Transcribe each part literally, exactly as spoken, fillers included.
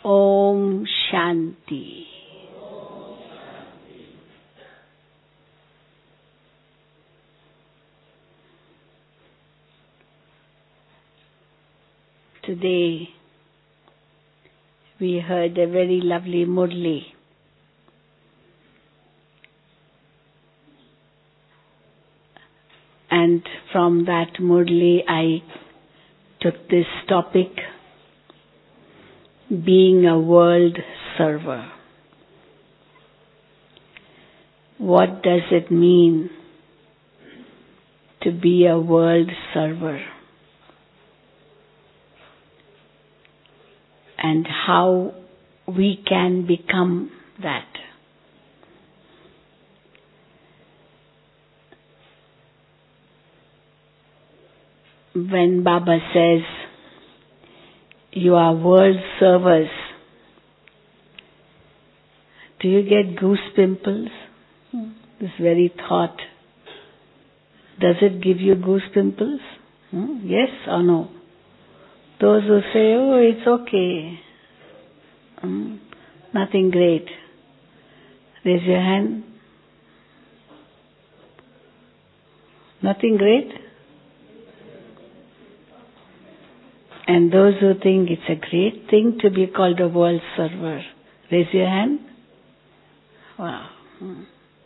Om Shanti. Today we heard a very lovely Murli. And from that Murli I took this topic, being a world server. What does it mean to be a world server? And how we can become that. When Baba says, you are world servers, do you get goose pimples? This very thought. Does it give you goose pimples? Hmm? Yes or no? Those who say, oh, it's okay. Hmm? Nothing great. Raise your hand. Nothing great? And those who think it's a great thing to be called a world server, raise your hand. Wow. Hmm.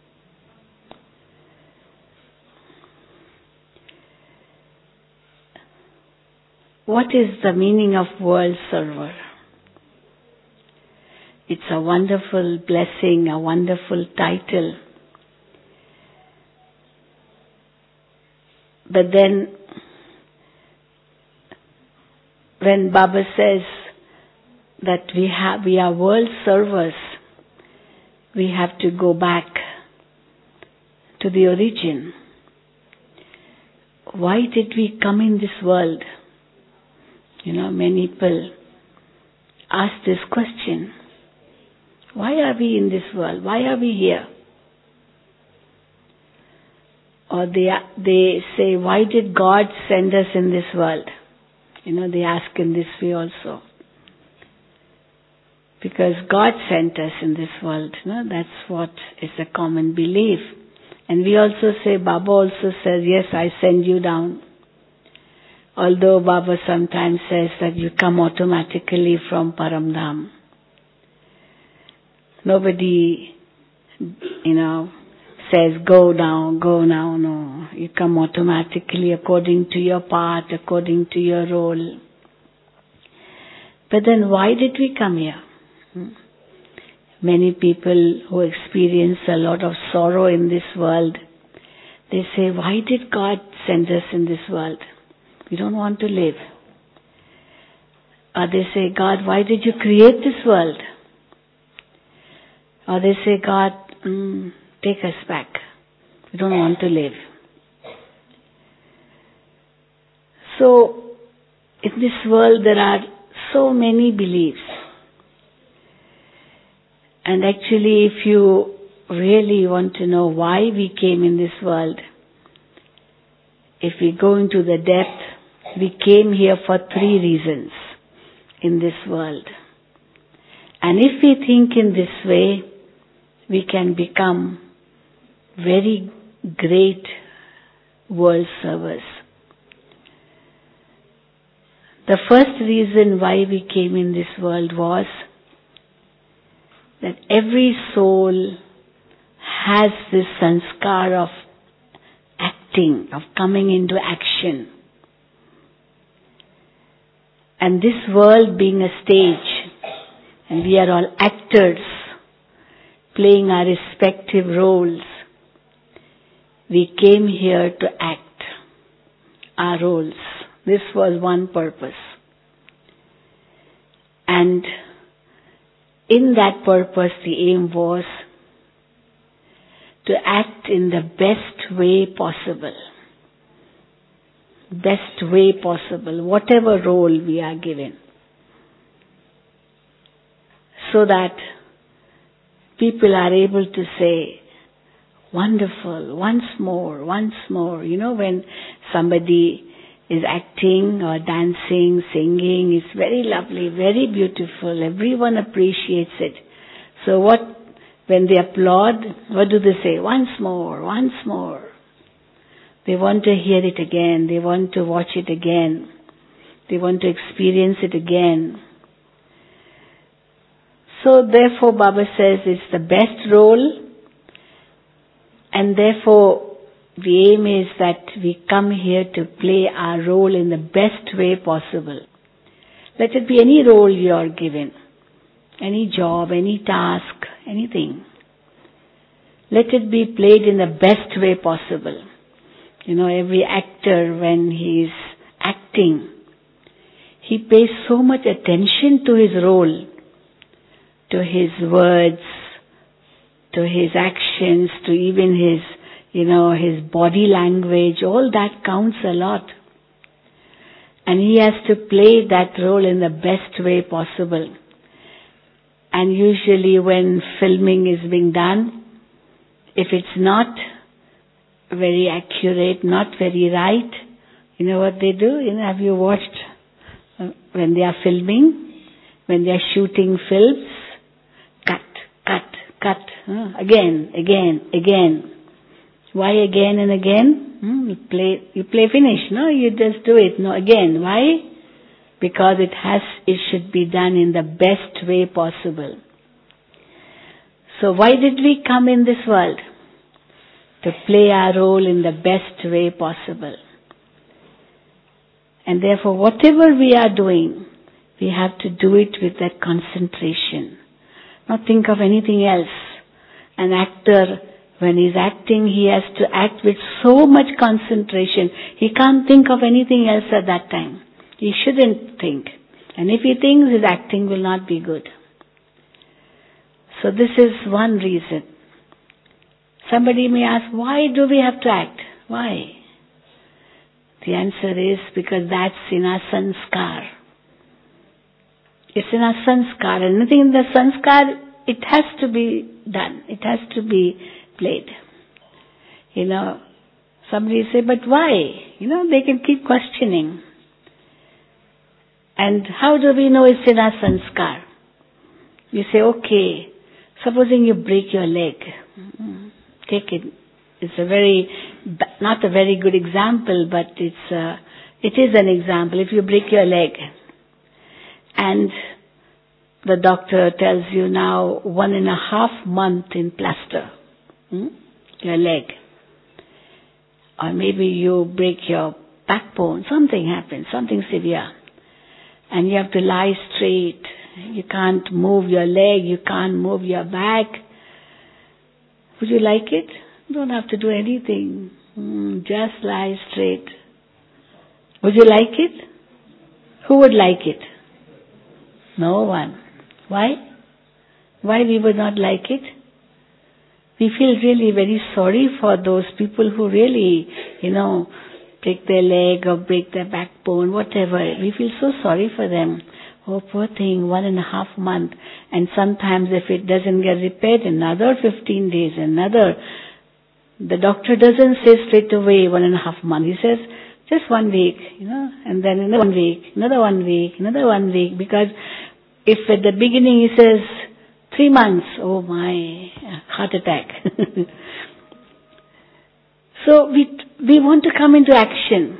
What is the meaning of world server? It's a wonderful blessing, a wonderful title. But then, when Baba says that we have, we are world servers, we have to go back to the origin. Why did we come in this world? You know, many people ask this question. Why are we in this world? Why are we here? Or they, they say, why did God send us in this world? You know, they ask in this way also. Because God sent us in this world. You know, that's what is a common belief. And we also say, Baba also says, yes, I send you down. Although Baba sometimes says that you come automatically from Paramdham. Nobody, you know, says go now, go now. No, you come automatically according to your part, according to your role. But then why did we come here? Hmm? Many people who experience a lot of sorrow in this world, they say, why did God send us in this world? We don't want to live. Or they say, God, why did you create this world? Or they say, God, mm, take us back. We don't want to live. So, in this world there are so many beliefs. And actually, if you really want to know why we came in this world, if we go into the depth, we came here for three reasons in this world. And if we think in this way, we can become very great world servers. The first reason why we came in this world was that every soul has this sanskar of acting, of coming into action. And this world being a stage, and we are all actors, playing our respective roles, we came here to act our roles. This was one purpose. And in that purpose, the aim was to act in the best way possible. Best way possible, whatever role we are given. So that people are able to say, wonderful, once more, once more. You know, when somebody is acting or dancing, singing. It's very lovely, very beautiful. Everyone appreciates it. So what, when they applaud, what do they say? Once more, once more. They want to hear it again. They want to watch it again. They want to experience it again. So therefore Baba says it's the best role, and therefore the aim is that we come here to play our role in the best way possible. Let it be any role you are given, any job, any task, anything. Let it be played in the best way possible. You know, every actor, when he is acting, he pays so much attention to his role, to his words, to his actions, to even his, you know, his body language. All that counts a lot. And he has to play that role in the best way possible. And usually when filming is being done, if it's not very accurate, not very right, you know what they do? You know, have you watched uh, when they are filming, when they are shooting films? Cut, cut, cut. Uh, again, again, again. Why again and again? Hmm, you play, you play finish. No, you just do it. No, again. Why? Because it has, it should be done in the best way possible. So why did we come in this world? To play our role in the best way possible. And therefore, whatever we are doing, we have to do it with that concentration. Not think of anything else. An actor, when he's acting, he has to act with so much concentration. He can't think of anything else at that time. He shouldn't think. And if he thinks, his acting will not be good. So this is one reason. Somebody may ask, why do we have to act? Why? The answer is because that's in our sanskar. It's in our sanskar. And anything in the sanskar, it has to be done. It has to be played. You know, somebody say, but why? You know, they can keep questioning. And how do we know it's in our sanskar? You say, okay, supposing you break your leg. Take it. It's a very, not a very good example, but it's a, it is an example. If you break your leg and the doctor tells you now one and a half month in plaster, hmm? your leg, or maybe you break your backbone, something happens, something severe, and you have to lie straight. You can't move your leg, you can't move your back. Would you like it? You don't have to do anything. Mm, just lie straight. Would you like it? Who would like it? No one. Why? Why we would not like it? We feel really very sorry for those people who really, you know, break their leg or break their backbone, whatever. We feel so sorry for them. Oh, poor thing, one and a half month. And sometimes if it doesn't get repaired, another fifteen days, another. The doctor doesn't say straight away one and a half month. He says, just one week, you know, and then another one week, another one week, another one week. Because if at the beginning he says three months, oh my, heart attack. So we, we want to come into action.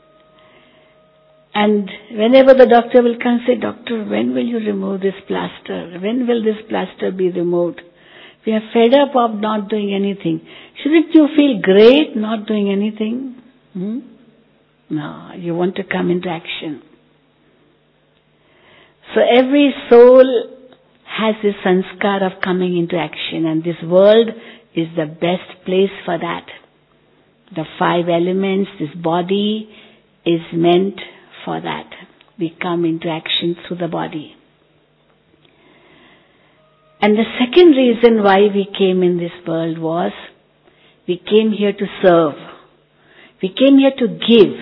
And whenever the doctor will come say, doctor, when will you remove this plaster? When will this plaster be removed? We are fed up of not doing anything. Shouldn't you feel great not doing anything? Hmm? No, you want to come into action. So every soul has this sanskar of coming into action, and this world is the best place for that. The five elements, this body is meant for that. We come into action through the body. And the second reason why we came in this world was, we came here to serve. We came here to give.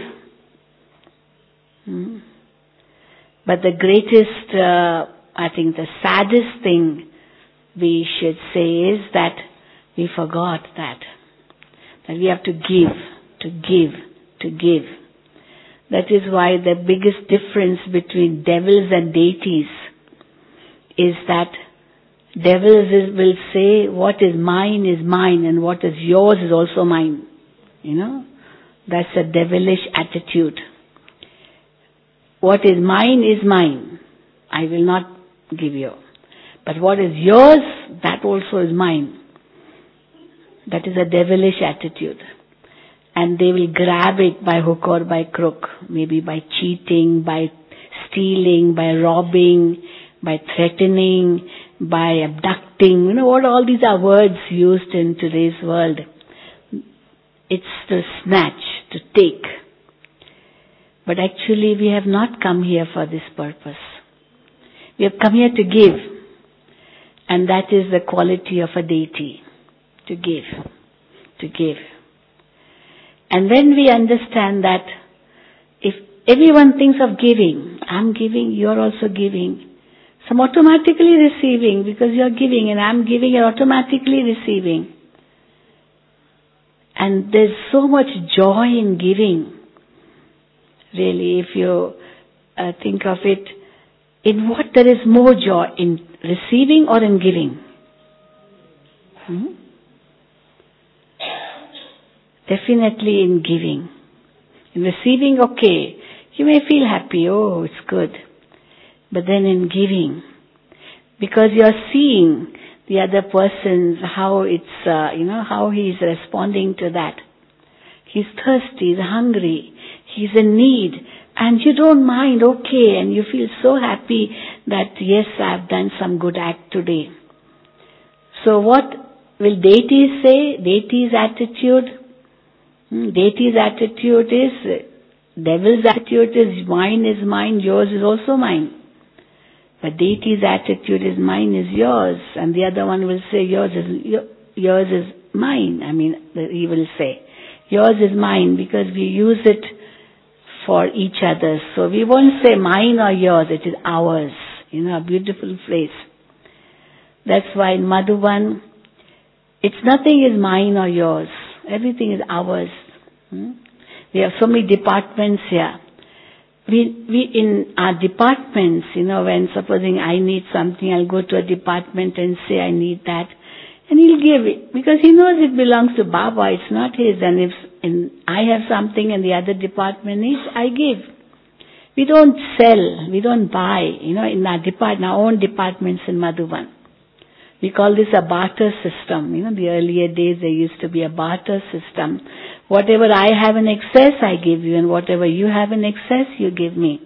Hmm. But the greatest, uh, I think the saddest thing we should say is that we forgot that. That we have to give, to give, to give. That is why the biggest difference between devils and deities is that devils is, will say what is mine is mine and what is yours is also mine. You know, that's a devilish attitude. What is mine is mine. I will not give you. But what is yours, that also is mine. That is a devilish attitude. And they will grab it by hook or by crook. Maybe by cheating, by stealing, by robbing, by threatening, by abducting. You know what all these are words used in today's world. It's to snatch, to take. But actually we have not come here for this purpose. We have come here to give. And that is the quality of a deity. To give. To give. And when we understand that if everyone thinks of giving, I'm giving, you're also giving. So I'm automatically receiving because you're giving and I'm giving, you're automatically receiving. And there's so much joy in giving. Really, if you uh, think of it, in what there is more joy, in receiving or in giving? Hmm? Definitely in giving. In receiving, okay, you may feel happy, oh, it's good. But then in giving, because you're seeing the other person's, how it's, uh, you know, how he's responding to that. He's thirsty, he's hungry, he's in need, and you don't mind, okay, and you feel so happy that, yes, I've done some good act today. So what will deities say? Deities' attitude? Hmm, deities' attitude is, devil's attitude is, mine is mine, yours is also mine. But deity's attitude is, mine is yours, and the other one will say yours is yours is mine. I mean, he will say yours is mine because we use it for each other. So we won't say mine or yours; it is ours. You know, a beautiful phrase. That's why in Madhuban, it's nothing is mine or yours. Everything is ours. Hmm? We have so many departments here. We, we in our departments, you know, when supposing I need something, I'll go to a department and say I need that. And he'll give it. Because he knows it belongs to Baba, it's not his. And if and I have something and the other department needs, I give. We don't sell, we don't buy, you know, in our department, our own departments in Madhuban. We call this a barter system. You know, the earlier days there used to be a barter system. Whatever I have in excess, I give you, and whatever you have in excess, you give me.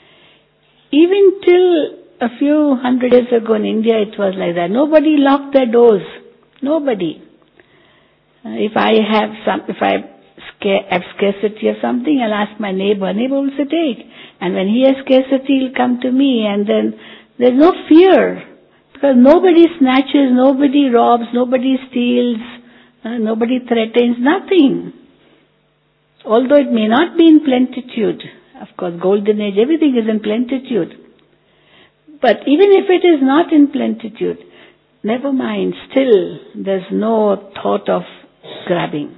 Even till a few hundred years ago in India, it was like that. Nobody locked their doors. Nobody. Uh, if I have some, if I have scarcity of something, I'll ask my neighbor. Neighbor will say, take. And when he has scarcity, he'll come to me, and then there's no fear. Because nobody snatches, nobody robs, nobody steals, uh, nobody threatens, nothing. Although it may not be in plenitude. Of course, golden age, everything is in plenitude. But even if it is not in plenitude, never mind, still there's no thought of grabbing.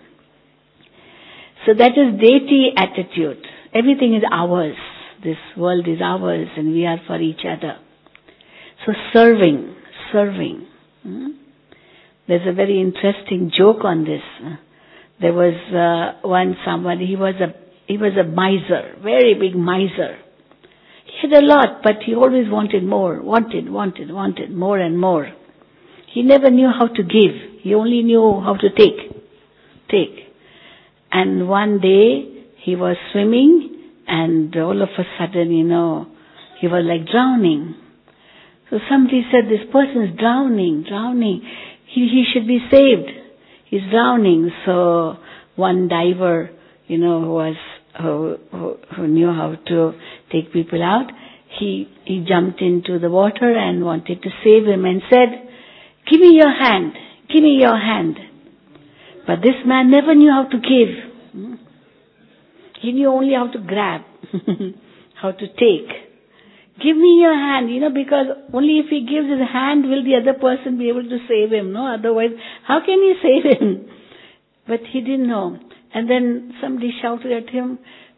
So that is deity attitude. Everything is ours. This world is ours and we are for each other. So serving, serving. Hmm? There's a very interesting joke on this. There was uh, one somebody, he was a he was a miser, very big miser. He had a lot, but he always wanted more, wanted, wanted, wanted, more and more. He never knew how to give. He only knew how to take, take. And one day he was swimming, and all of a sudden, you know, he was like drowning. So somebody said, this person is drowning, drowning. He, he should be saved. He's drowning. So one diver, you know, who was, who, who, who knew how to take people out, he, he jumped into the water and wanted to save him and said, give me your hand, give me your hand. But this man never knew how to give. He knew only how to grab, how to take. Give me your hand, you know, because only if he gives his hand will the other person be able to save him, no? Otherwise, how can he save him? But he didn't know. And then somebody shouted at him,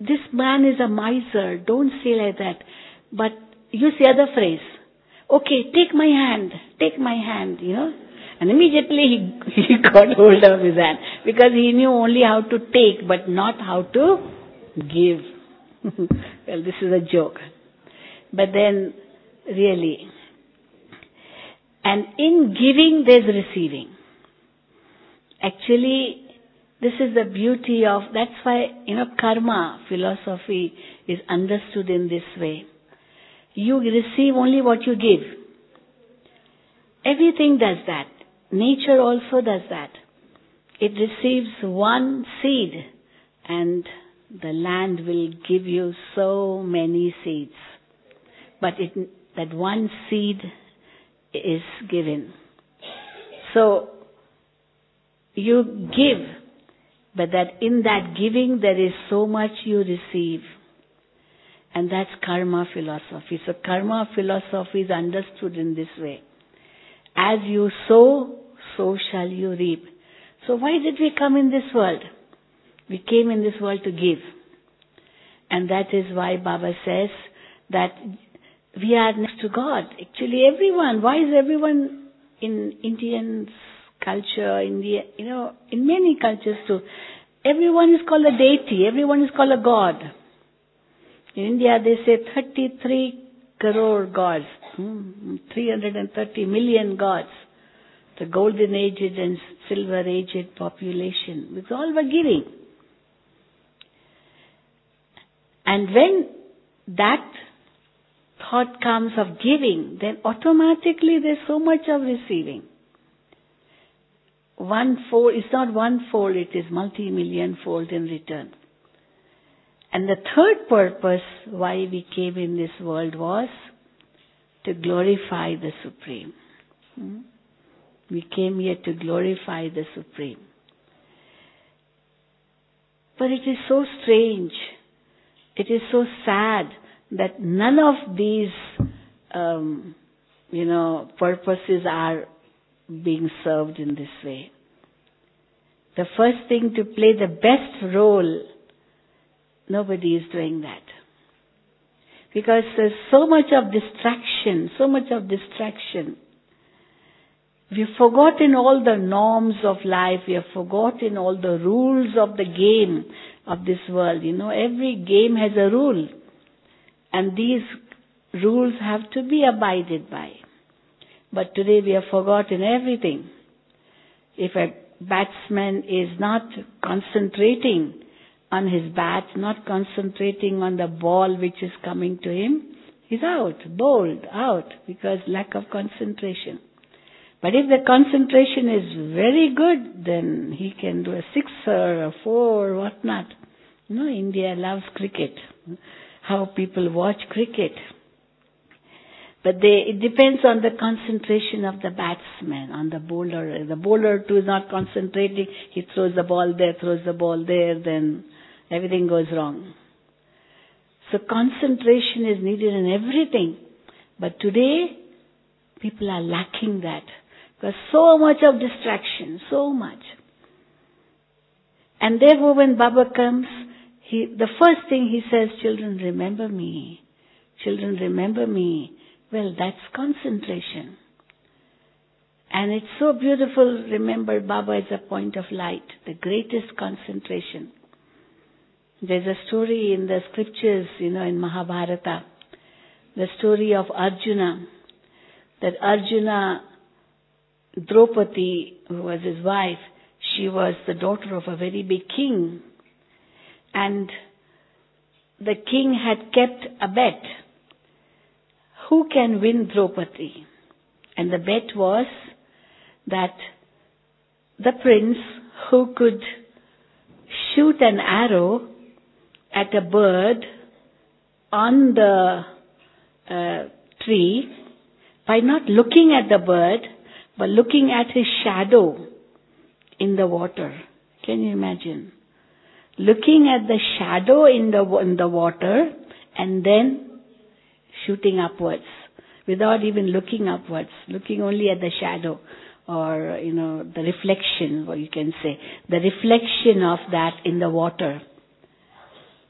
this man is a miser, don't say like that. But use the other phrase. Okay, take my hand, take my hand, you know. And immediately he, he got hold of his hand. Because he knew only how to take, but not how to give. Well, this is a joke. But then, really. And in giving, there's receiving. Actually, this is the beauty of, that's why, you know, karma philosophy is understood in this way. You receive only what you give. Everything does that. Nature also does that. It receives one seed and the land will give you so many seeds. But it, that one seed is given. So, you give, but that in that giving there is so much you receive. And that's karma philosophy. So karma philosophy is understood in this way. As you sow, so shall you reap. So why did we come in this world? We came in this world to give. And that is why Baba says that we are next to God. Actually everyone, why is everyone in Indian culture, India, you know, in many cultures too, everyone is called a deity, everyone is called a god. In India they say thirty-three crore gods, hmm, three hundred thirty million gods. The golden aged and silver aged population. It's all about giving. And when that thought comes of giving, then automatically there's so much of receiving. One fold, it's not one fold, it is multi-million fold in return. And the third purpose why we came in this world was to glorify the Supreme. Hmm? We came here to glorify the Supreme. But it is so strange, it is so sad that none of these, um, you know, purposes are being served in this way. The first thing, to play the best role, nobody is doing that. Because there's so much of distraction, so much of distraction. We've forgotten all the norms of life. We have forgotten all the rules of the game of this world. You know, every game has a rule. And these rules have to be abided by. But today we have forgotten everything. If a batsman is not concentrating on his bat, not concentrating on the ball which is coming to him, he's out, bowled, out, because lack of concentration. But if the concentration is very good, then he can do a sixer, a four, whatnot. You know, India loves cricket. How people watch cricket. But they, it depends on the concentration of the batsman, on the bowler. The bowler too is not concentrating. He throws the ball there, throws the ball there, then everything goes wrong. So concentration is needed in everything. But today, people are lacking that. Because so much of distraction, so much. And therefore when Baba comes, he, the first thing he says, children, remember me. Children, remember me. Well, that's concentration. And it's so beautiful, remember Baba is a point of light, the greatest concentration. There's a story in the scriptures, you know, in Mahabharata, the story of Arjuna, that Arjuna, Draupadi, who was his wife, she was the daughter of a very big king. And the king had kept a bet. Who can win Draupadi? And the bet was that the prince who could shoot an arrow at a bird on the uh, tree by not looking at the bird, but looking at his shadow in the water. Can you imagine? Looking at the shadow in the in the water and then shooting upwards without even looking upwards, looking only at the shadow or, you know, the reflection, or you can say, the reflection of that in the water.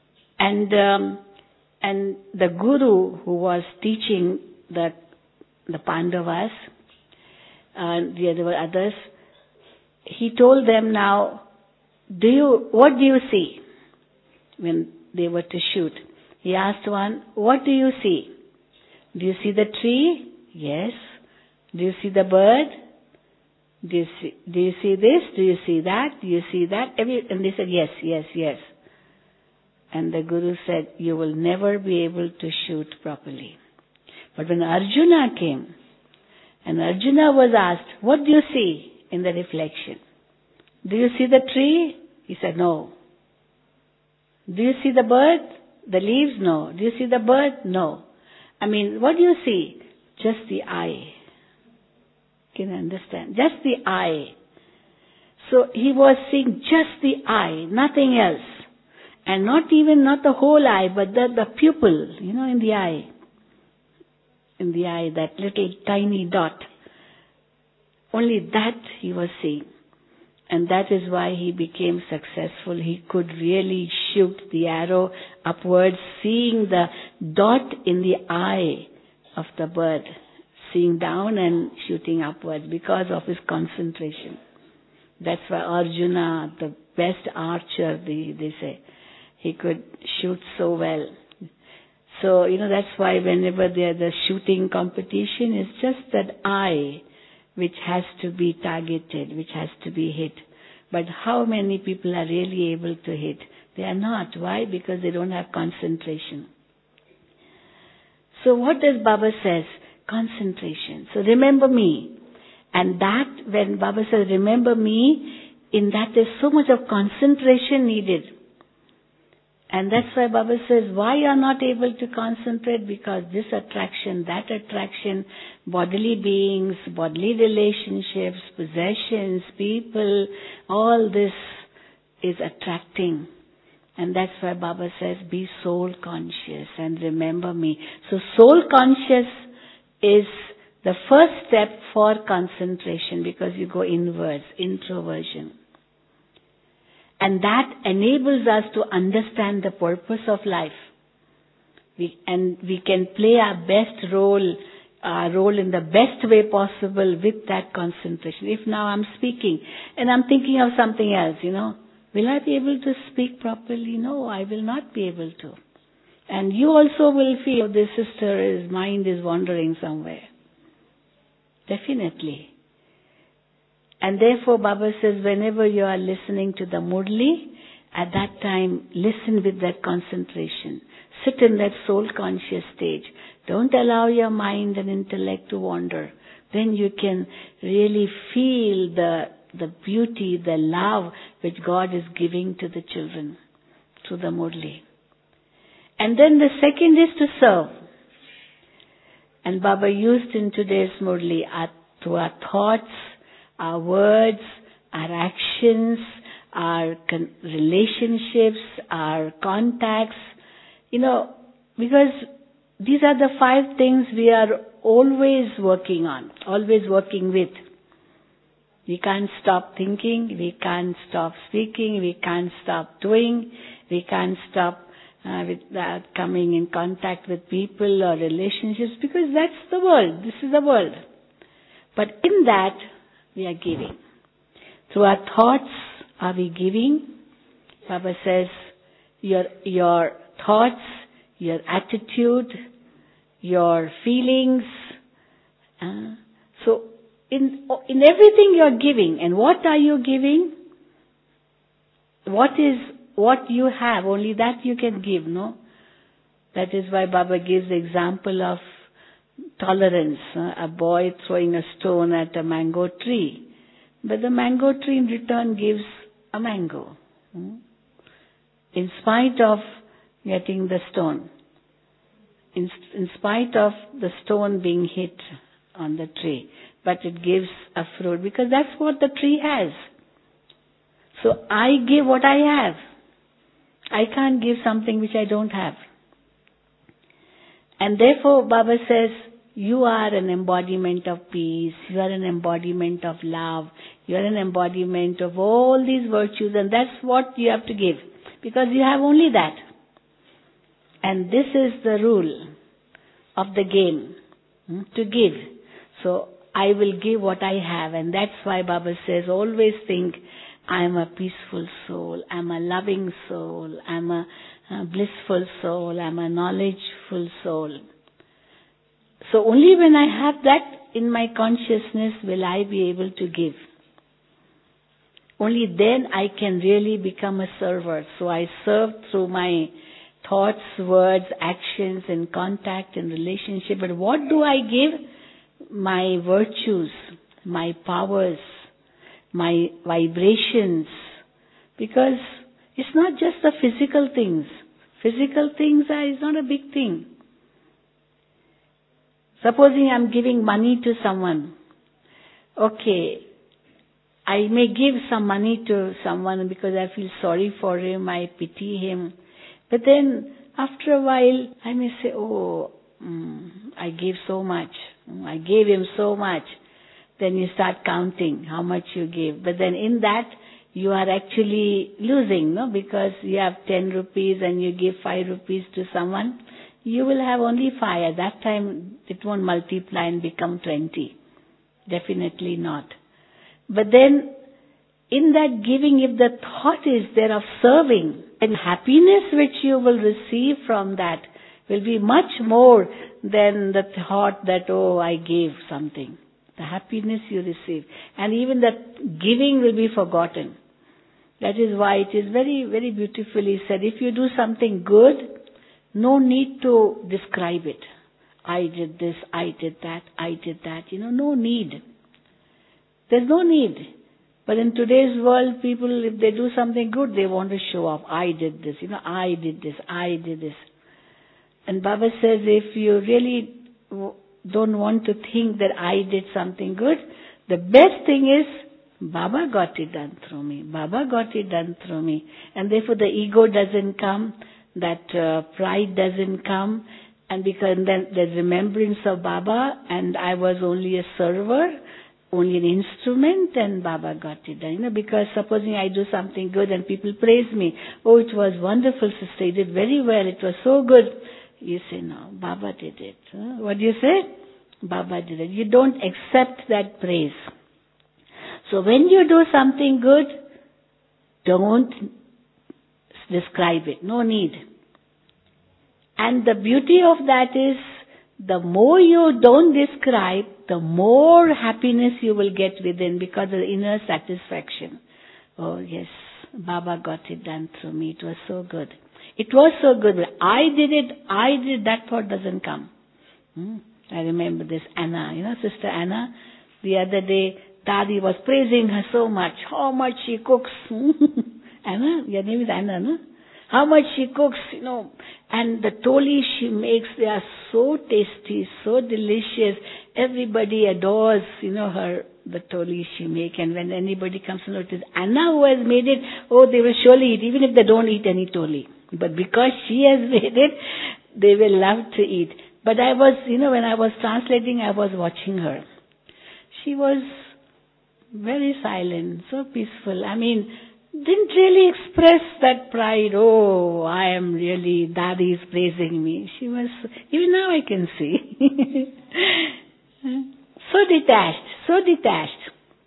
And um, and the guru who was teaching the the Pandavas and the other others, he told them, now, do you what do you see when they were to shoot? He asked one, what do you see? Do you see the tree? Yes. Do you see the bird? Do you see, do you see this? Do you see that? Do you see that? Every, and they said, yes, yes, yes. And the Guru said, you will never be able to shoot properly. But when Arjuna came, and Arjuna was asked, what do you see in the reflection? Do you see the tree? He said, no. Do you see the bird? The leaves? No. Do you see the bird? No. I mean, what do you see? Just the eye. Can you understand? Just the eye. So he was seeing just the eye, nothing else. And not even, not the whole eye, but the, the pupil, you know, in the eye. In the eye, that little tiny dot. Only that he was seeing. And that is why he became successful. He could really shoot the arrow upwards, seeing the dot in the eye of the bird, seeing down and shooting upwards because of his concentration. That's why Arjuna, the best archer, they, they say, he could shoot so well. So, you know, that's why whenever there's a shooting competition, it's just that eye which has to be targeted, which has to be hit. But how many people are really able to hit? They are not. Why? Because they don't have concentration. So what does Baba says? Concentration. So remember me. And that, when Baba says remember me, in that there's so much of concentration needed. And that's why Baba says, why you are not able to concentrate? Because this attraction, that attraction, bodily beings, bodily relationships, possessions, people, all this is attracting. And that's why Baba says, be soul conscious and remember me. So soul conscious is the first step for concentration, because you go inwards, introversion. And that enables us to understand the purpose of life. We, and we can play our best role, our role in the best way possible with that concentration. If now I'm speaking and I'm thinking of something else, you know, will I be able to speak properly? No, I will not be able to. And you also will feel this sister's mind is wandering somewhere. Definitely. And therefore Baba says, whenever you are listening to the Murli, at that time listen with that concentration. Sit in that soul conscious stage. Don't allow your mind and intellect to wander. Then you can really feel the the beauty, the love which God is giving to the children through the Murli. And then the second is to serve. And Baba used in today's Murli our, through our thoughts, our words, our actions, our con- relationships, our contacts, you know, because these are the five things we are always working on, always working with. We can't stop thinking, we can't stop speaking, we can't stop doing, we can't stop uh, with uh, coming in contact with people or relationships, because that's the world, this is the world. But in that, we are giving. Through our thoughts, are we giving? Baba says, your, your thoughts, your attitude, your feelings. Uh, so, in, in everything you are giving. And what are you giving? What is, what you have, only that you can give, no? That is why Baba gives the example of tolerance, uh, a boy throwing a stone at a mango tree. But the mango tree in return gives a mango. Hmm? In spite of getting the stone. In, in spite of the stone being hit on the tree. But it gives a fruit, because that's what the tree has. So I give what I have. I can't give something which I don't have. And therefore Baba says, you are an embodiment of peace, you are an embodiment of love, you are an embodiment of all these virtues, and that's what you have to give. Because you have only that. And this is the rule of the game, hmm, to give. So I will give what I have, and that's why Baba says, always think, I am a peaceful soul, I am a loving soul, I am a, a blissful soul, I am a knowledgeful soul. So only when I have that in my consciousness will I be able to give. Only then I can really become a server. So I serve through my thoughts, words, actions, and contact and relationship. But what do I give? My virtues, my powers, my vibrations. Because it's not just the physical things. Physical things are is not a big thing. Supposing I'm giving money to someone. Okay, I may give some money to someone because I feel sorry for him, I pity him. But then, after a while, I may say, oh, mm, I gave so much. I gave him so much. Then you start counting how much you gave. But then in that, you are actually losing, no? Because you have ten rupees and you give five rupees to someone. You will have only five. At that time, it won't multiply and become twenty. Definitely not. But then, in that giving, if the thought is there of serving, and happiness which you will receive from that will be much more than the thought that, oh, I gave something. The happiness you receive. And even that giving will be forgotten. That is why it is very, very beautifully said, if you do something good, no need to describe it. I did this, I did that, I did that. You know, no need. There's no need. But in today's world, people, if they do something good, they want to show off. I did this, you know, I did this, I did this. And Baba says, if you really don't want to think that I did something good, the best thing is, Baba got it done through me. Baba got it done through me. And therefore the ego doesn't come, that uh, pride doesn't come, and because then there's remembrance of Baba, and I was only a server, only an instrument, and Baba got it done. You know, because supposing I do something good and people praise me, oh, it was wonderful, sister, you did very well, it was so good. You say, no, Baba did it. Huh? What do you say? Baba did it. You don't accept that praise. So when you do something good, don't describe it. No need. And the beauty of that is, the more you don't describe, the more happiness you will get within because of the inner satisfaction. Oh yes, Baba got it done through me. It was so good. It was so good. I did it, I did, that thought doesn't come. Hmm? I remember this Anna, you know, Sister Anna, the other day, Dadi was praising her so much, how much she cooks. Anna, your name is Anna, no? How much she cooks, you know, and the toli she makes, they are so tasty, so delicious. Everybody adores, you know, her, the toli she make. And when anybody comes to know it is Anna who has made it, oh, they will surely eat, even if they don't eat any toli. But because she has made it, they will love to eat. But I was, you know, when I was translating, I was watching her. She was very silent, so peaceful. I mean, didn't really express that pride, oh, I am really, Daddy is praising me. She was, even now I can see. So detached, so detached.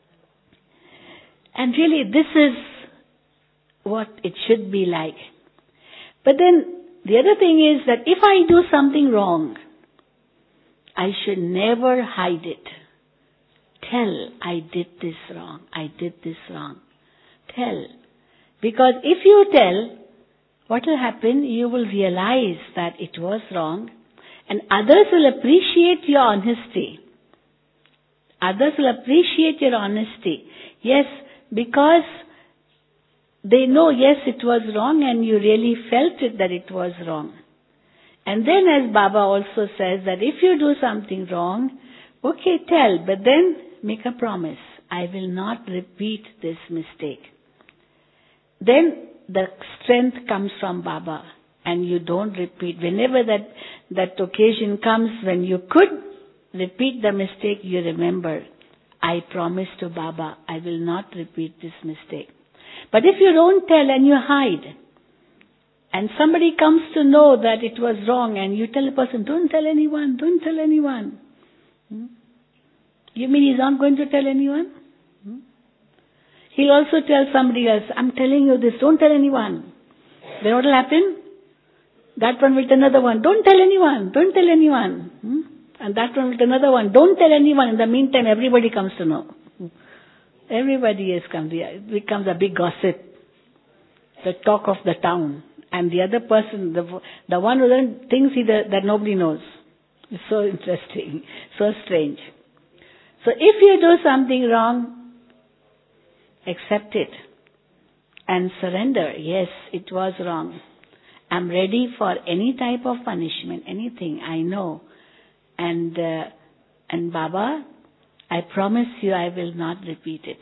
And really this is what it should be like. But then the other thing is that if I do something wrong, I should never hide it. Tell, I did this wrong, I did this wrong. Tell. Because if you tell, what will happen? You will realize that it was wrong, and others will appreciate your honesty. Others will appreciate your honesty. Yes, because they know, yes, it was wrong, and you really felt it that it was wrong. And then as Baba also says that if you do something wrong, okay, tell, but then make a promise. I will not repeat this mistake. Then the strength comes from Baba, and you don't repeat. Whenever that, that occasion comes when you could repeat the mistake, you remember, I promise to Baba, I will not repeat this mistake. But if you don't tell and you hide, And somebody comes to know that it was wrong, and you tell the person, don't tell anyone, don't tell anyone. Hmm? You mean he's not going to tell anyone? Hmm? He'll also tell somebody else, I'm telling you this, don't tell anyone. Then what will happen? That one will tell another one, don't tell anyone, don't tell anyone. Hmm? And that one will tell another one, don't tell anyone. In the meantime, everybody comes to know. Everybody has come. It becomes a big gossip. The talk of the town. And the other person, the the one who then thinks he that, that nobody knows. It's so interesting, so strange. So if you do something wrong, accept it and surrender. Yes, it was wrong. I'm ready for any type of punishment, anything, I know. And uh, and Baba, I promise you I will not repeat it.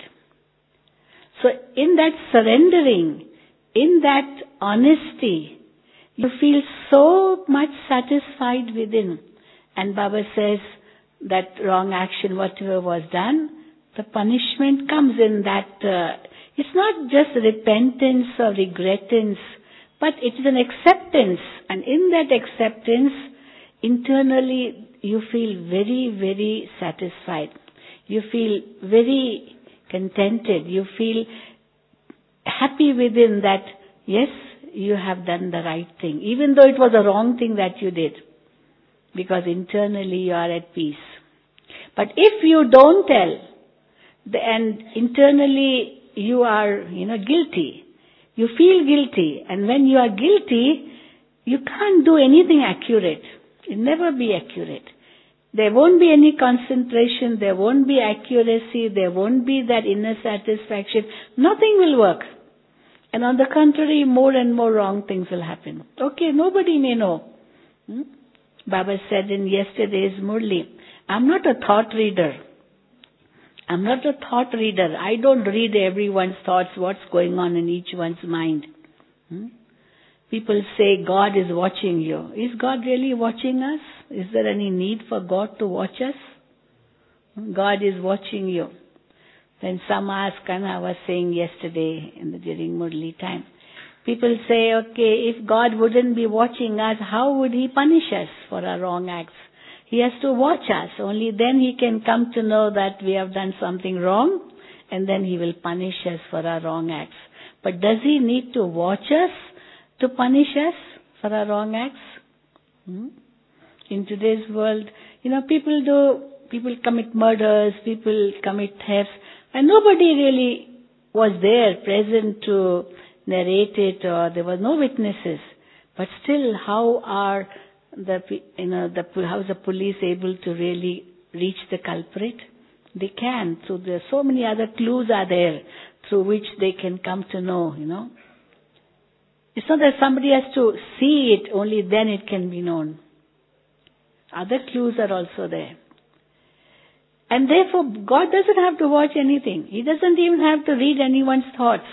So in that surrendering, in that honesty, you feel so much satisfied within. And Baba says that wrong action, whatever was done, the punishment comes in that. Uh, it's not just repentance or regretance, but it is an acceptance. And in that acceptance, internally you feel very, very satisfied. You feel very contented. You feel happy within that, yes, you have done the right thing, even though it was a wrong thing that you did, because internally you are at peace. But if you don't tell, and internally you are, you know, guilty, you feel guilty, and when you are guilty, you can't do anything accurate. It will never be accurate. There won't be any concentration, there won't be accuracy, there won't be that inner satisfaction. Nothing will work. And on the contrary, more and more wrong things will happen. Okay, nobody may know. Hmm? Baba said in yesterday's Murli, I'm not a thought reader. I'm not a thought reader. I don't read everyone's thoughts, what's going on in each one's mind. Hmm? People say God is watching you. Is God really watching us? Is there any need for God to watch us? God is watching you. When some ask, and I was saying yesterday in the during Murli time, people say, okay, if God wouldn't be watching us, how would He punish us for our wrong acts? He has to watch us. Only then He can come to know that we have done something wrong, and then He will punish us for our wrong acts. But does He need to watch us to punish us for our wrong acts? Hmm? In today's world, you know, people do, people commit murders, people commit thefts, and nobody really was there present to narrate it, or there were no witnesses. But still, how are the, you know, the, how is the police able to really reach the culprit? They can. So there are so many other clues are there through which they can come to know, you know. It's not that somebody has to see it, only then it can be known. Other clues are also there. And therefore, God doesn't have to watch anything. He doesn't even have to read anyone's thoughts.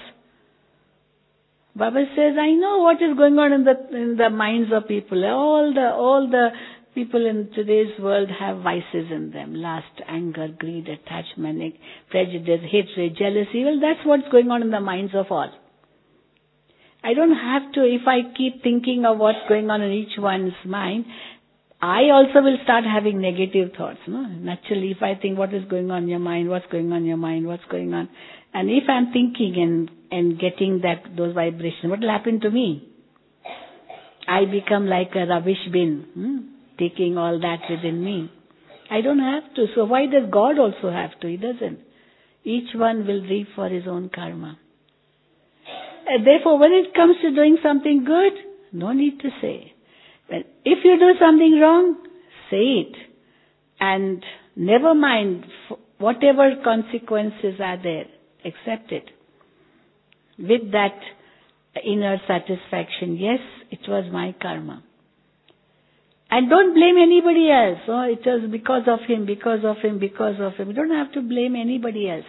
Baba says, I know what is going on in the in the minds of people. All the all the people in today's world have vices in them. Lust, anger, greed, attachment, prejudice, hatred, jealousy. Well, that's what's going on in the minds of all. I don't have to, if I keep thinking of what's going on in each one's mind, I also will start having negative thoughts. No? Naturally, if I think what is going on in your mind, what's going on in your mind, what's going on. And if I'm thinking and, and getting that those vibrations, what will happen to me? I become like a rubbish bin, hmm? taking all that within me. I don't have to. So why does God also have to? He doesn't. Each one will reap for his own karma. And therefore, when it comes to doing something good, no need to say. If you do something wrong, say it. And never mind whatever consequences are there. Accept it. With that inner satisfaction, yes, it was my karma. And don't blame anybody else. Oh, it was because of him, because of him, because of him. You don't have to blame anybody else.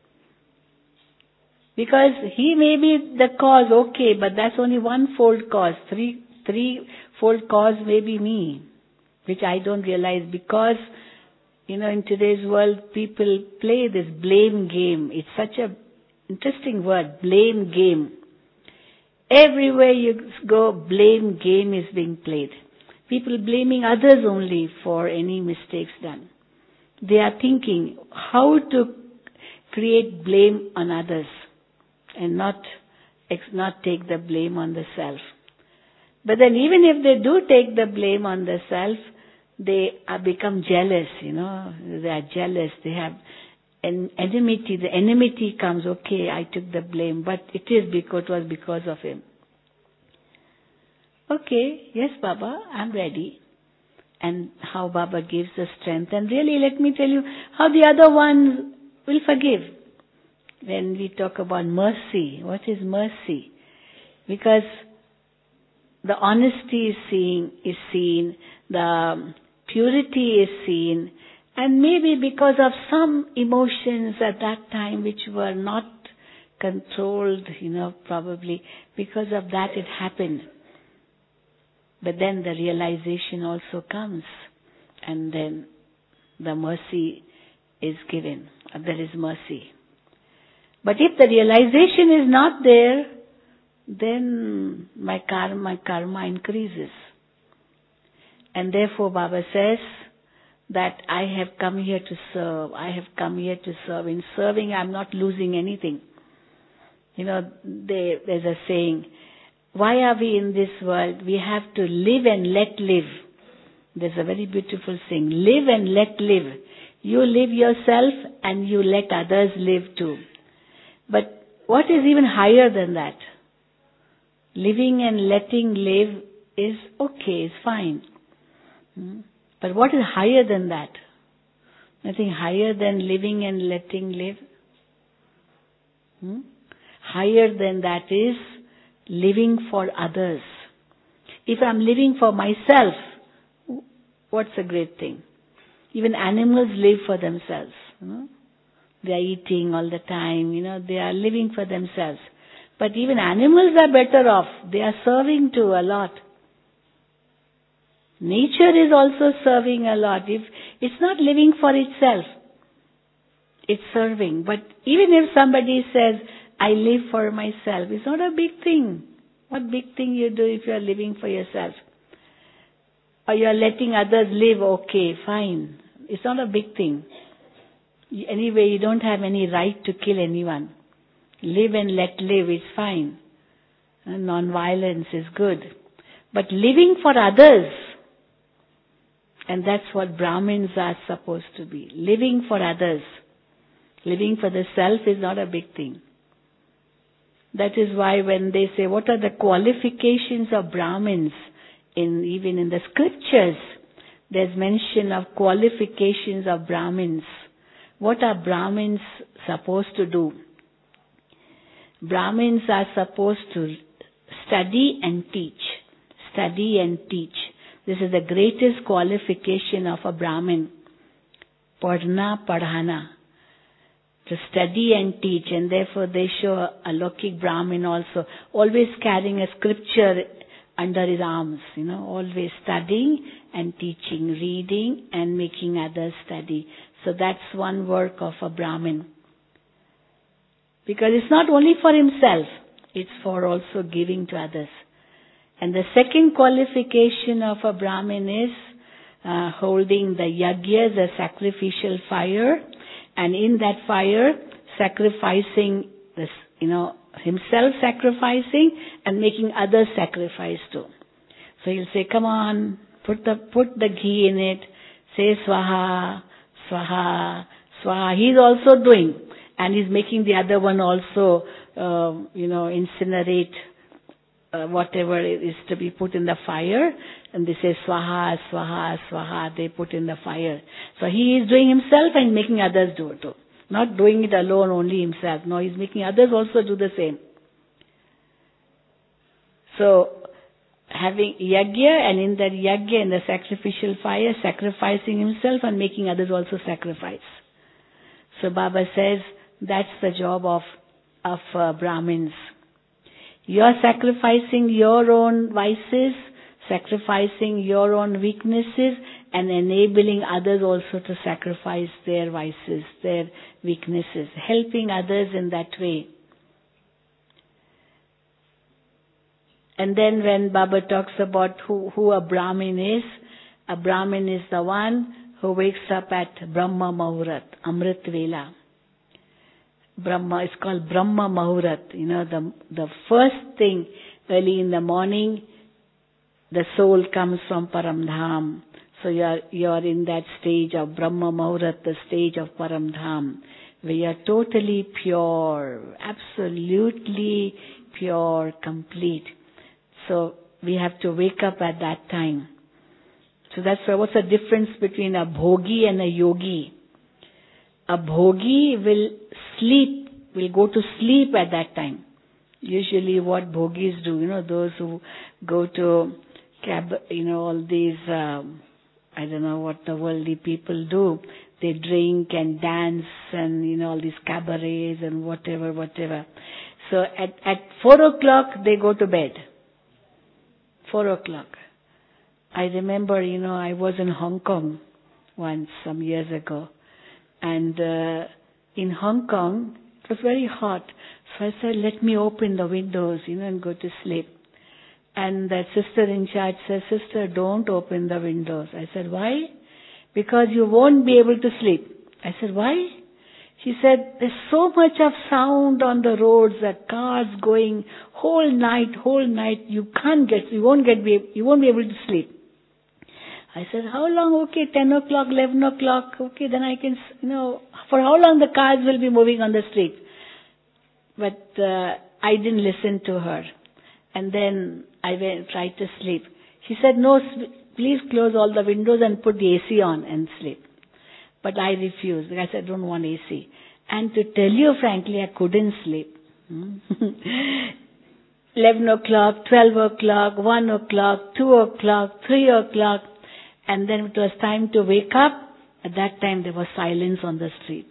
Because he may be the cause, okay, but that's only one-fold cause. Three, three-fold cause may be me, which I don't realize because, you know, in today's world, people play this blame game. It's such a interesting word, blame game. Everywhere you go, blame game is being played. People blaming others only for any mistakes done. They are thinking how to create blame on others and not, not take the blame on the self. But then even if they do take the blame on the self, they are become jealous, you know. They are jealous. They have an enmity. The enmity comes, okay, I took the blame, but it is because it was because of him. Okay, yes, Baba, I'm ready. And how Baba gives the strength. And really, let me tell you how the other ones will forgive. When we talk about mercy, what is mercy? Because the honesty is seen, is seen, the purity is seen, and maybe because of some emotions at that time which were not controlled, you know, probably because of that it happened. But then the realization also comes, and then the mercy is given. There is mercy. But if the realization is not there, then my karma, my karma increases. And therefore Baba says that I have come here to serve. I have come here to serve. In serving, I'm not losing anything. You know, they, there's a saying, why are we in this world? We have to live and let live. There's a very beautiful saying, live and let live. You live yourself and you let others live too. But what is even higher than that? Living and letting live is okay, is fine. Hmm? But what is higher than that? Nothing higher than living and letting live. Hmm? Higher than that is living for others. If I'm living for myself, what's a great thing? Even animals live for themselves. You know? They are eating all the time, you know, they are living for themselves. But even animals are better off. They are serving too a lot. Nature is also serving a lot. If it's not living for itself, it's serving. But even if somebody says, I live for myself, it's not a big thing. What big thing you do if you are living for yourself? Or you are letting others live, okay, fine. It's not a big thing. Anyway, you don't have any right to kill anyone. Live and let live is fine. Non-violence is good. But living for others, and that's what Brahmins are supposed to be. Living for others. Living for the self is not a big thing. That is why when they say, what are the qualifications of Brahmins? In, even in the scriptures, there's mention of qualifications of Brahmins. What are Brahmins supposed to do? Brahmins are supposed to study and teach. Study and teach. This is the greatest qualification of a Brahmin. Padhna padhana. To study and teach. And therefore they show a Lokik Brahmin also, always carrying a scripture under his arms. You know, always studying and teaching, reading and making others study. So that's one work of a Brahmin. Because it's not only for himself, it's for also giving to others. And the second qualification of a Brahmin is uh, holding the yajna, the sacrificial fire, and in that fire, sacrificing this, you know, himself sacrificing and making others sacrifice too. So he'll say, come on, put the put the ghee in it, say swaha, swaha, swaha. He's also doing. And he's making the other one also, uh, you know, incinerate uh, whatever is to be put in the fire. And they say swaha, swaha, swaha. They put in the fire. So he is doing himself and making others do it too. Not doing it alone, only himself. No, he's making others also do the same. So, having yajna, and in that yajna, in the sacrificial fire, sacrificing himself and making others also sacrifice. So Baba says, that's the job of, of uh, Brahmins. You are sacrificing your own vices, sacrificing your own weaknesses, and enabling others also to sacrifice their vices, their weaknesses, helping others in that way. And then when Baba talks about who, who a Brahmin is, a Brahmin is the one who wakes up at Brahma Muhurat, Amrit Vela. Brahma is called Brahma Muhurat. You know, the the first thing early in the morning, the soul comes from Paramdham. So you are you are in that stage of Brahma Muhurat, the stage of Paramdham, where you are totally pure, absolutely pure, complete. So we have to wake up at that time. So that's why, what's the difference between a bhogi and a yogi? A bhogi will sleep, will go to sleep at that time. Usually what bhogis do, you know, those who go to cab, you know, all these, um, I don't know what the worldly people do. They drink and dance and, you know, all these cabarets and whatever, whatever. So at, at four o'clock they go to bed. Four o'clock. I remember, you know, I was in Hong Kong once, some years ago. And uh, in Hong Kong, it was very hot. So I said, let me open the windows, you know, and go to sleep. And the sister in charge said, sister, don't open the windows. I said, why? Because you won't be able to sleep. I said, why? She said, there's so much of sound on the roads, the cars going whole night, whole night. You can't get, you won't get, you won't be able to sleep. I said, how long? Okay, ten o'clock, eleven o'clock. Okay, then I can, you know, for how long the cars will be moving on the street? But uh, I didn't listen to her. And then I went, tried to sleep. She said, no, please close all the windows and put the A C on and sleep. But I refused. I said, I don't want A C. And to tell you frankly, I couldn't sleep. eleven o'clock, twelve o'clock, one o'clock, two o'clock, three o'clock. And then it was time to wake up. At that time there was silence on the street.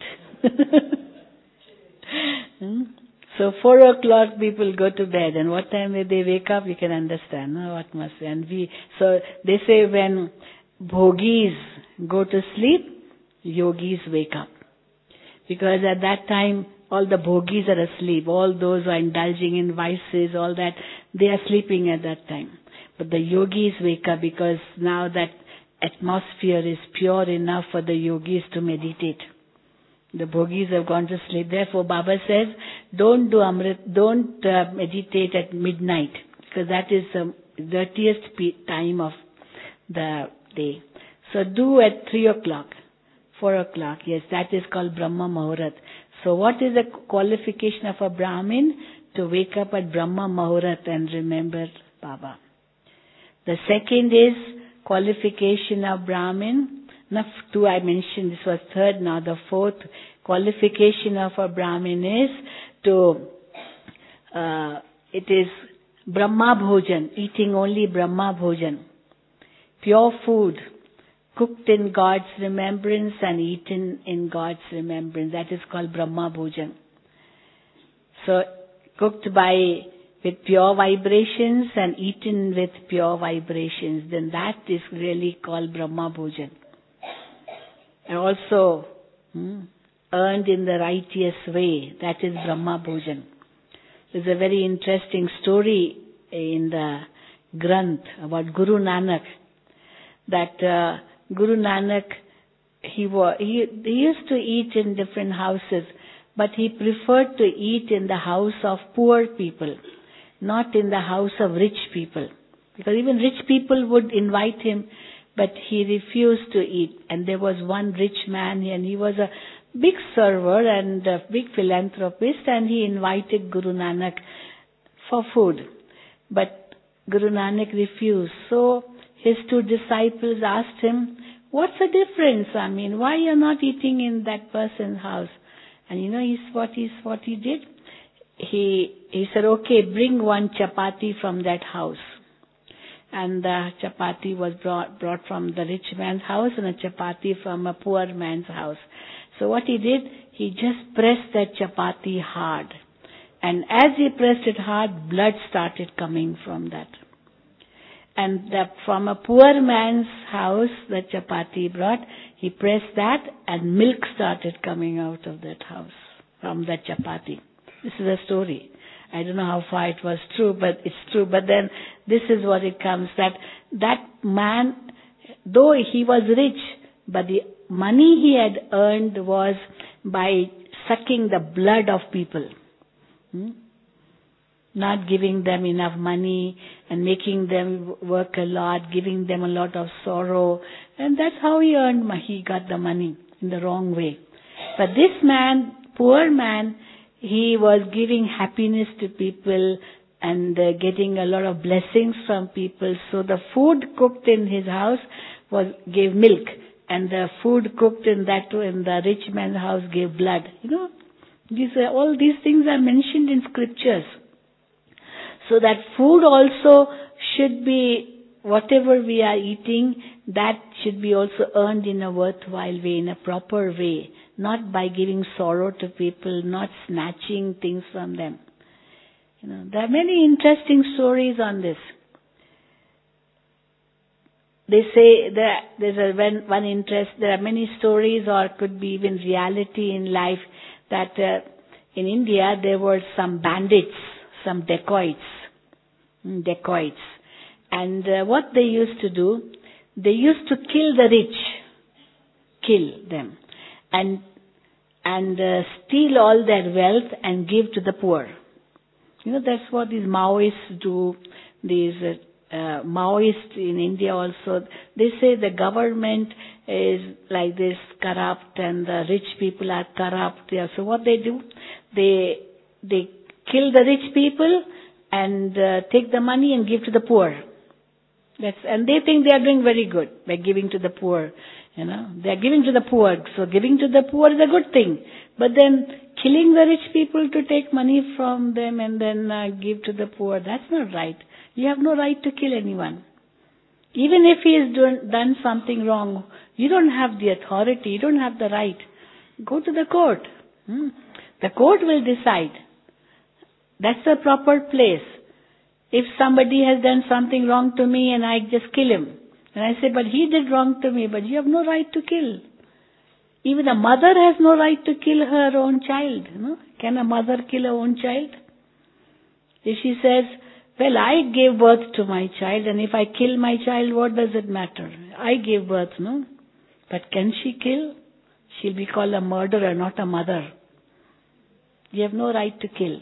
So four o'clock people go to bed, and what time they wake up, you can understand, no? What must be. And we, so they say when bhogis go to sleep, yogis wake up. Because at that time, all the bhogis are asleep. All those who are indulging in vices, all that, they are sleeping at that time. But the yogis wake up because now that atmosphere is pure enough for the yogis to meditate. The bhogis have gone to sleep. Therefore, Baba says, don't do Amrit, don't uh, meditate at midnight, because that is the dirtiest time of the day. So do at three o'clock, four o'clock. Yes, that is called Brahma Muhurat. So what is the qualification of a Brahmin? To wake up at Brahma Muhurat and remember Baba. The second is qualification of Brahmin. Now, two I mentioned, this was third, now the fourth qualification of a Brahmin is to, uh, it is Brahma Bhojan, eating only Brahma Bhojan. Pure food, cooked in God's remembrance and eaten in God's remembrance. That is called Brahma Bhojan. So, cooked by, with pure vibrations and eaten with pure vibrations, then that is really called Brahma Bhojan. And also, hmm, earned in the righteous way, that is Brahma Bhojan. There's a very interesting story in the Granth about Guru Nanak, that uh, Guru Nanak, he, was, he, he used to eat in different houses, but he preferred to eat in the house of poor people, not in the house of rich people. Because even rich people would invite him, but he refused to eat. And there was one rich man, and he was a big server and a big philanthropist, and he invited Guru Nanak for food. But Guru Nanak refused. So his two disciples asked him, what's the difference? I mean, why you're not eating in that person's house? And you know he's, what, he's, what he did? He, he said, okay, bring one chapati from that house. And the chapati was brought, brought from the rich man's house and a chapati from a poor man's house. So what he did, he just pressed that chapati hard. And as he pressed it hard, blood started coming from that. And the, from a poor man's house, the chapati brought, he pressed that and milk started coming out of that house, from that chapati. This is a story. I don't know how far it was true, but it's true. But then this is what it comes, that that man, though he was rich, but the money he had earned was by sucking the blood of people. Hmm? Not giving them enough money and making them work a lot, giving them a lot of sorrow. And that's how he earned, he got the money in the wrong way. But this man, poor man, he was giving happiness to people and uh, getting a lot of blessings from people. So the food cooked in his house was gave milk, and the food cooked in that in the rich man's house gave blood. You know, these are, all these things are mentioned in scriptures. So that food also should be, whatever we are eating, that should be also earned in a worthwhile way, in a proper way. Not by giving sorrow to people, not snatching things from them. You know, there are many interesting stories on this. They say that there's a one, one interest, there are many stories, or could be even reality in life, that uh, in India there were some bandits, some dacoits, dacoits. And uh, what they used to do, they used to kill the rich, kill them, and and uh, steal all their wealth and give to the poor. You know, that's what these Maoists do. These uh, uh, Maoists in India also, they say the government is like this, corrupt, and the rich people are corrupt. Yeah. So what they do, they they kill the rich people and uh, take the money and give to the poor. That's, and they think they are doing very good by giving to the poor. You know, they are giving to the poor. So giving to the poor is a good thing. But then killing the rich people to take money from them and then uh, give to the poor, that's not right. You have no right to kill anyone. Even if he has done, done something wrong, you don't have the authority, you don't have the right. Go to the court. Hmm? The court will decide. That's the proper place. If somebody has done something wrong to me and I just kill him, and I say, but he did wrong to me, but you have no right to kill. Even a mother has no right to kill her own child. You know? Can a mother kill her own child? If she says, well, I gave birth to my child, and if I kill my child, what does it matter? I gave birth, no? But can she kill? She'll be called a murderer, not a mother. You have no right to kill.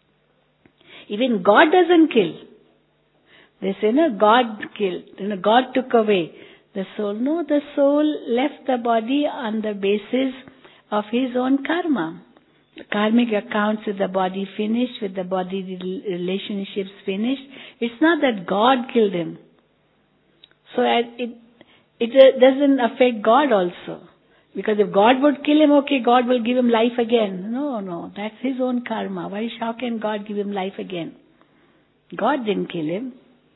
Even God doesn't kill. They say, no, God killed. You know, God took away the soul. No, the soul left the body on the basis of his own karma. The karmic accounts with the body finished, with the body relationships finished. It's not that God killed him. So it, it doesn't affect God also. Because if God would kill him, okay, God will give him life again. No, no, that's his own karma. Why, how can God give him life again? God didn't kill him.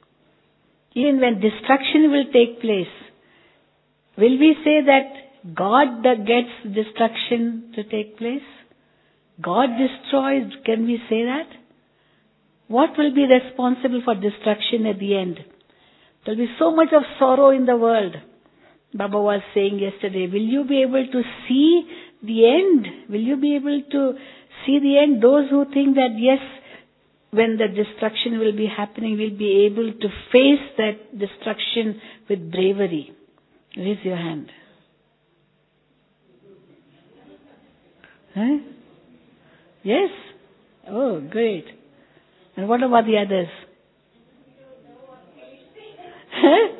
Even when destruction will take place, will we say that God that gets destruction to take place? God destroys, can we say that? What will be responsible for destruction at the end? There will be so much of sorrow in the world. Baba was saying yesterday, will you be able to see the end? Will you be able to see the end? Those who think that yes, when the destruction will be happening, will be able to face that destruction with bravery. Raise your hand. Huh? Yes? Oh, great. And what about the others? Huh?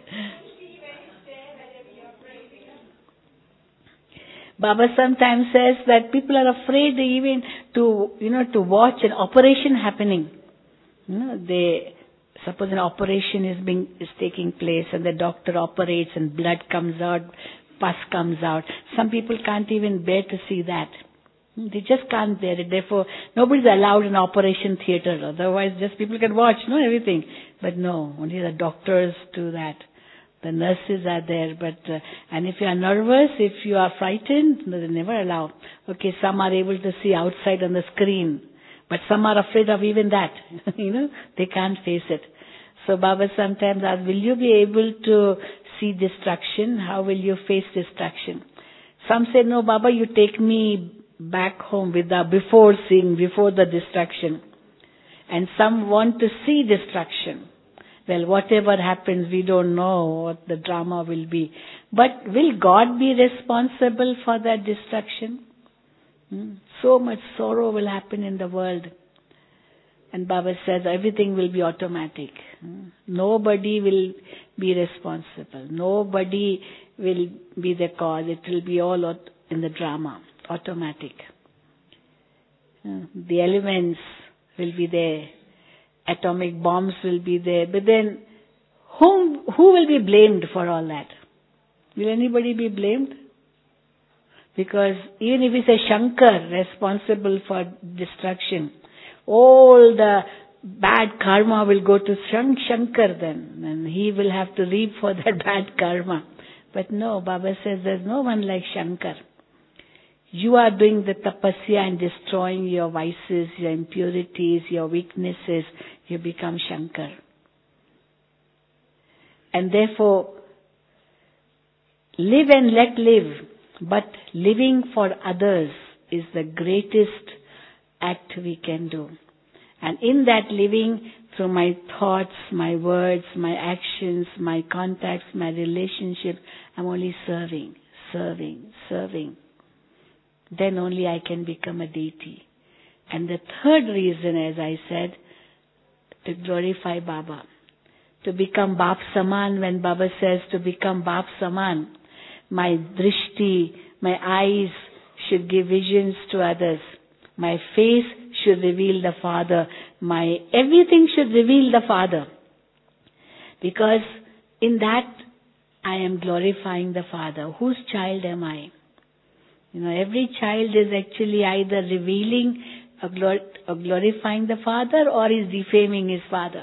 Baba sometimes says that people are afraid even to, you know, to watch an operation happening. You know, they, suppose an operation is being, is taking place and the doctor operates and blood comes out, pus comes out. Some people can't even bear to see that. They just can't bear it. Therefore, nobody's allowed in operation theater. Otherwise, just people can watch, no, everything. But no, only the doctors do that. The nurses are there, but, uh, and if you are nervous, if you are frightened, no, they never allow. Okay, some are able to see outside on the screen, but some are afraid of even that. You know, they can't face it. So Baba sometimes asks, will you be able to see destruction? How will you face destruction? Some say, no, Baba, you take me back home with the, before seeing, before the destruction. And some want to see destruction. Well, whatever happens, we don't know what the drama will be. But will God be responsible for that destruction? Hmm? So much sorrow will happen in the world. And Baba says everything will be automatic. Hmm? Nobody will be responsible. Nobody will be the cause. It will be all in the drama, automatic. Hmm? The elements will be there. Atomic bombs will be there. But then, whom, who will be blamed for all that? Will anybody be blamed? Because even if it's a Shankar responsible for destruction, all the bad karma will go to Shankar then. And he will have to reap for that bad karma. But no, Baba says there's no one like Shankar. You are doing the tapasya and destroying your vices, your impurities, your weaknesses. You become Shankar. And therefore, live and let live. But living for others is the greatest act we can do. And in that living, through my thoughts, my words, my actions, my contacts, my relationship, I'm only serving, serving, serving. Then only I can become a deity. And the third reason, as I said, to glorify Baba. To become Bap Saman, when Baba says to become Bap Saman, my drishti, my eyes should give visions to others. My face should reveal the Father. My everything should reveal the Father. Because in that I am glorifying the Father. Whose child am I? You know, every child is actually either revealing or, glor- or glorifying the Father or is defaming his father.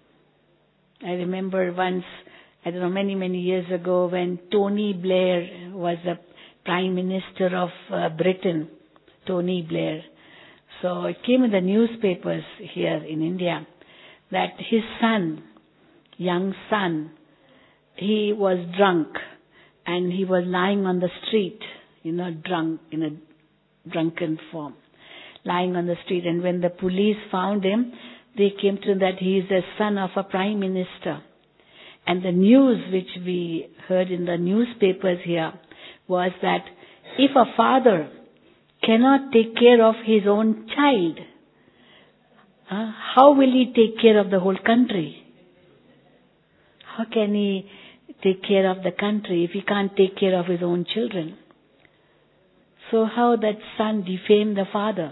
I remember once, I don't know, many, many years ago when Tony Blair was the Prime Minister of uh, Britain. Tony Blair. So it came in the newspapers here in India that his son, young son, he was drunk and he was lying on the street, you know, drunk, in a drunken form, lying on the street. And when the police found him, they came to that he is the son of a prime minister. And the news which we heard in the newspapers here was that if a father cannot take care of his own child, uh, how will he take care of the whole country? How can he take care of the country if he can't take care of his own children? So how that son defamed the father?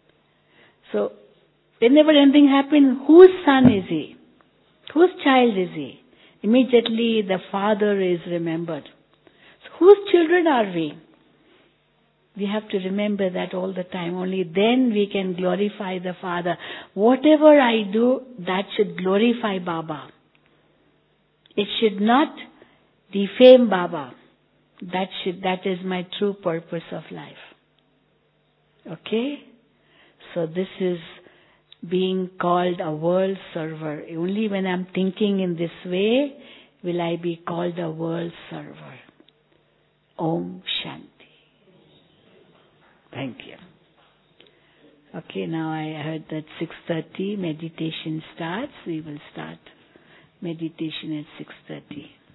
So whenever anything happened, whose son is he? Whose child is he? Immediately the father is remembered. So whose children are we? We have to remember that all the time. Only then we can glorify the Father. Whatever I do, that should glorify Baba. It should not defame Baba. That should, that is my true purpose of life. Okay? So this is being called a world server. Only when I'm thinking in this way will I be called a world server. Om Shanti. Thank you. Okay, now I heard that six thirty meditation starts. We will start meditation at six thirty.